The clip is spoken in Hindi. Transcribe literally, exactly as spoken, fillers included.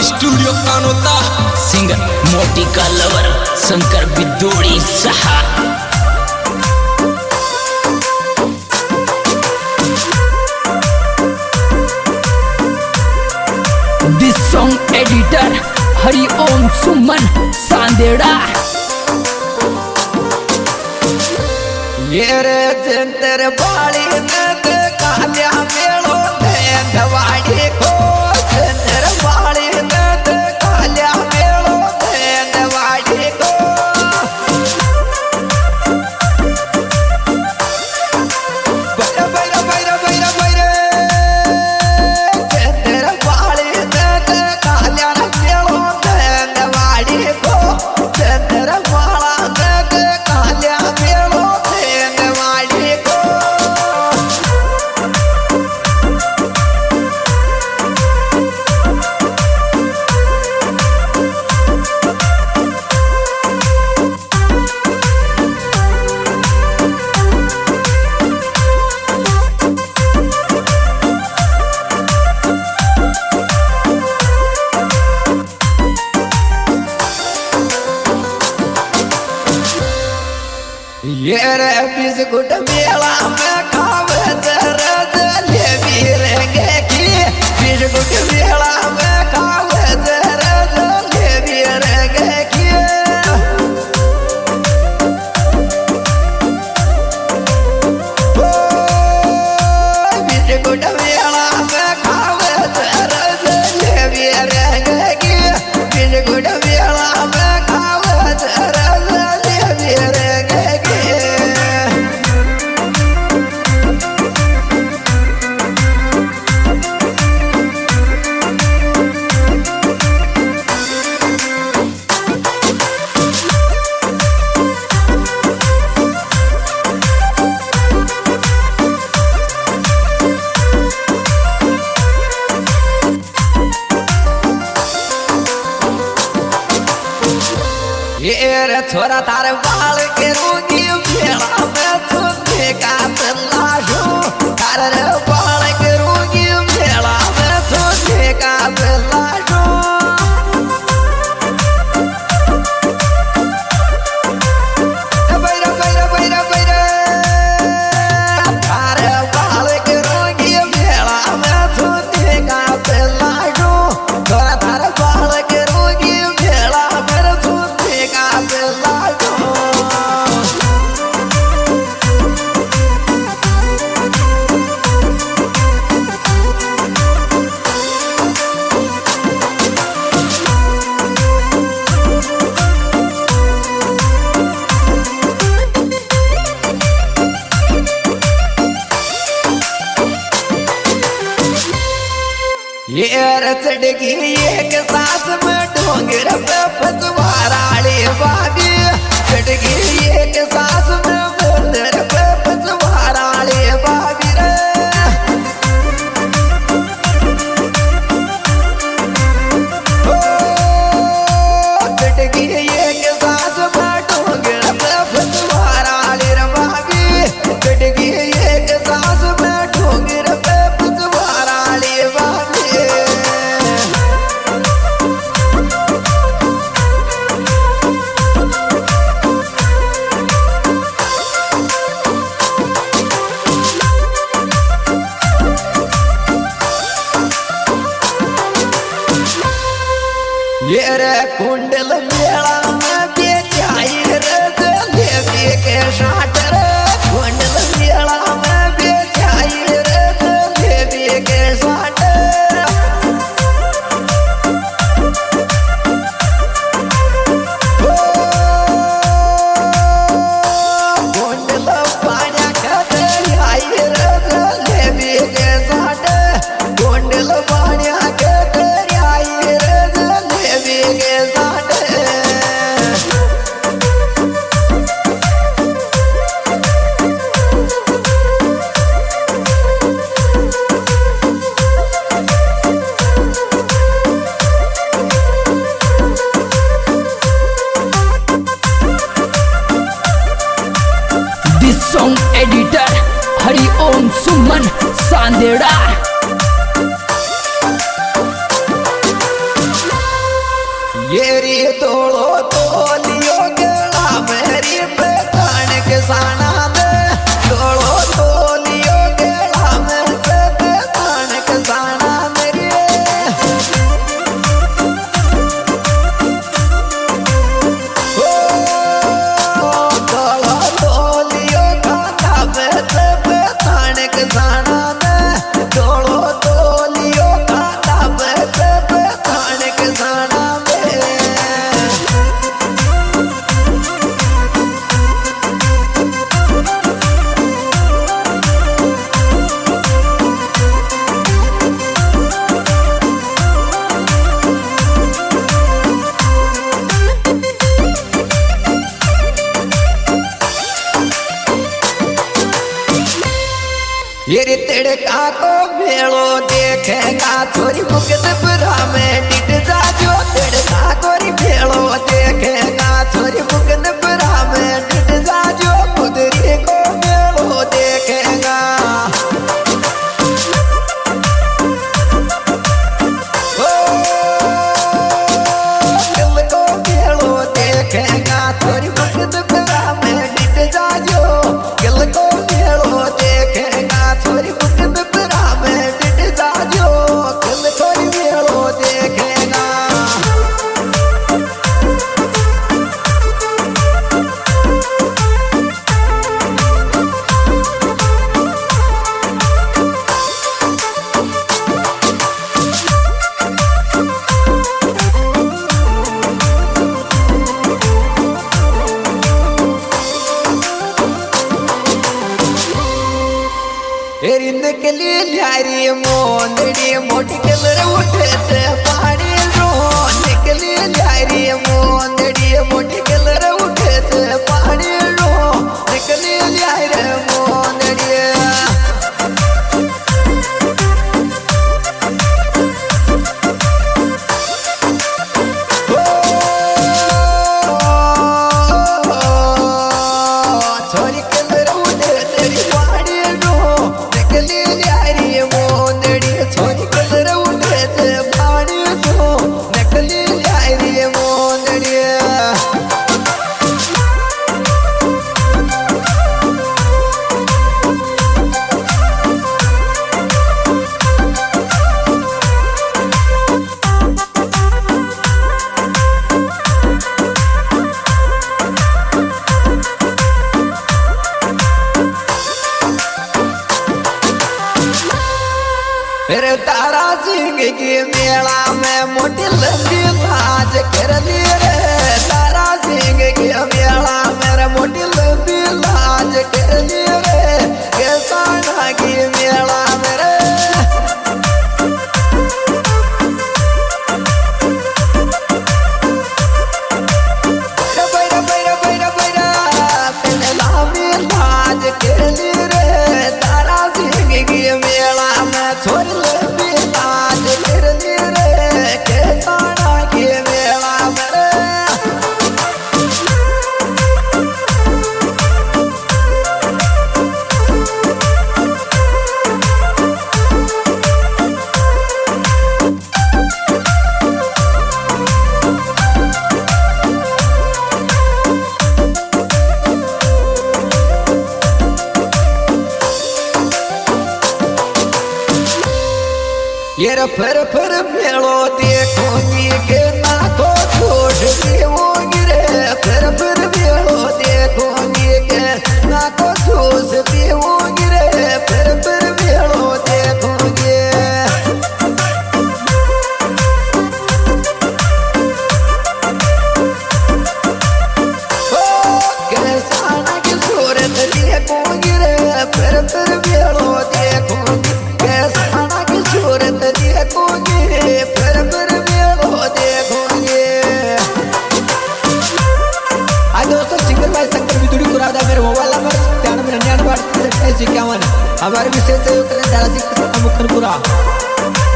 स्टूडियो कानोता। सिंगर मोटी का लवर शंकर बिदोड़ी सहा। This song editor Hari Om Suman Sandera. ये रे जंतर बाड़ी नद काल्या मेलो धवाड़ी को जंतर बाड़ी नद काल्या मेलो धवाड़ी को बैरा बैरा बैरा बैरा बैरा जंतर बाड़ी नद काल्या मेलो धवाड़ी को जंतर बाड़ा नद काल्या मेलो ये रे बिस्कुट मेला में खावे जरा जलेबी रहेंगे की बिस्कुट मेला में खावे जरा जलेबी रहेंगे की बिस्कुट मेला में खावे जरा जलेबी रहेंगे की बिस्कुट मेला में खावे जरा जलेबी रहेंगे ये रे छोरा तारे बाल के रोगी भेड़ा में तुझे का तलाशू तारे रे बाल के रोगी भेड़ा में तुझे का तलाशू बैरा बैरा बैरा बैरा तारे बाल के रोगी भेड़ा में तुझे का तलाशू छोरा तारे बाल के रोगी भेड़ा में ये रचड़गी एक सांस में ढोंगर पे पचवाराड़ी बाबी चढ़गी एक सांस में बंदर पे पचवाराड़ी बाबी रे चढ़गी एक सांस में ढोंगर पे पचवाराड़ी रे बाबी चढ़गी एक सांस में ढोंगर पे पचवाराड़ी बाबी ये रे कुंडल मेला में बेचाई रे जलेबी के साथ रे कुंडल मेला में बेचाई रे जलेबी के साथ कुंडल पानी खाते आई रे जलेबी के साथ कुंडल पानी खाते आई रे जलेबी के साथ छोरी मुकदपुरा में टिट जाजो तेड़का कोरी भेड़ो देखेगा छोरी मुकदपुरा में टिट जाजो कुदरी को भेड़ो देखेगा ओ दिल को भेड़ो देखेगा छोरी मुकदपुरा में टिट जाजो दिल को भेड़ो देखेगा छोरी मुकदपुरा में टिट जाजो दिल कोरी भेड़ो देखेगा निकली ल्यारी मोंदड़ी मोटी कलर उठे से पहाड़ी रो निकली ल्यारी मोंदड़ी मोटी कलर उठे से पहाड़ी रो निकली ल्यारी मोंदड़ी छोरी कलर उठे तेरी पहाड़ी रो निकली ल्यारी मोंदड़ी छोरी कलर उठे से पहाड़ी रो निकली ल्यारी मोंदड़ी फिर तारा सिंह की मेला में मोटी लंबी लाज कर ली रे तारा सिंह की मेला मेरा मोटी लंबी लाज कर ली रे केसाना की मेला मेरे बैरा बैरा बैरा बैरा पहले लामी लाज कर ली रे तारा सिंह की मेला में छोरी लंबी लाज कर ली रे केसाना की मेला मेरे ये रे फिर फिर मेलो देखोगी के ना को छोड़ देवोगी रे फिर फिर मेलो देखोगी के ना को छोड़ देवोगी रे फिर फिर मेलो देखोगी ओ कैसाना की सूरत देखोगी रे फिर फिर मेलो देखोगी कैसाना की सूरत देखोगी फिर फिर मेलो देखोगी आज दोस्तों सिंगर भाई शंकर बिदुड़ी कुरादा मेरे मोबाइल नंबर तिरानवे निन्यानवे अड़तीस इक्यावन हमारे विशेष सहयोग करें दारा सिंह मुखनपुरा।